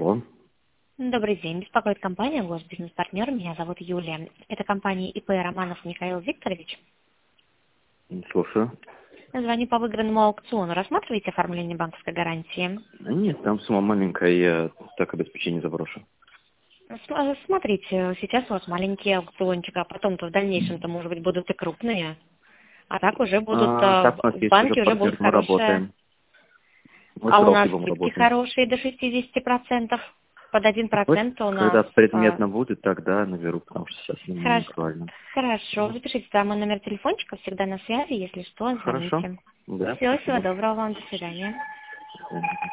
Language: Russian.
Алло. Добрый день. Беспокоит компания «Госбизнес-партнер». Меня зовут Юлия. Это компания ИП Романов Михаил Викторович. Слушаю. Звоню по выигранному аукциону. Рассматриваете оформление банковской гарантии? Нет, там сумма маленькая, я так обеспечение заброшу. Смотрите, сейчас у вас маленький аукциончик, а потом-то в дальнейшем-то, может быть, будут и крупные. А так уже будут, Так, у нас в есть уже банке уже партнер, будут мы хорошие. работаем. Мы с А у нас Росгибом скидки работаем. хорошие до 60%. Под 1% у нас. Когда предметно будет, тогда наберу, потому что сейчас не Хорошо. актуально. Хорошо. Запишите там мой номер телефончика, всегда на связи, если что, Хорошо? звоните. Да, Всего спасибо. доброго вам, до свидания.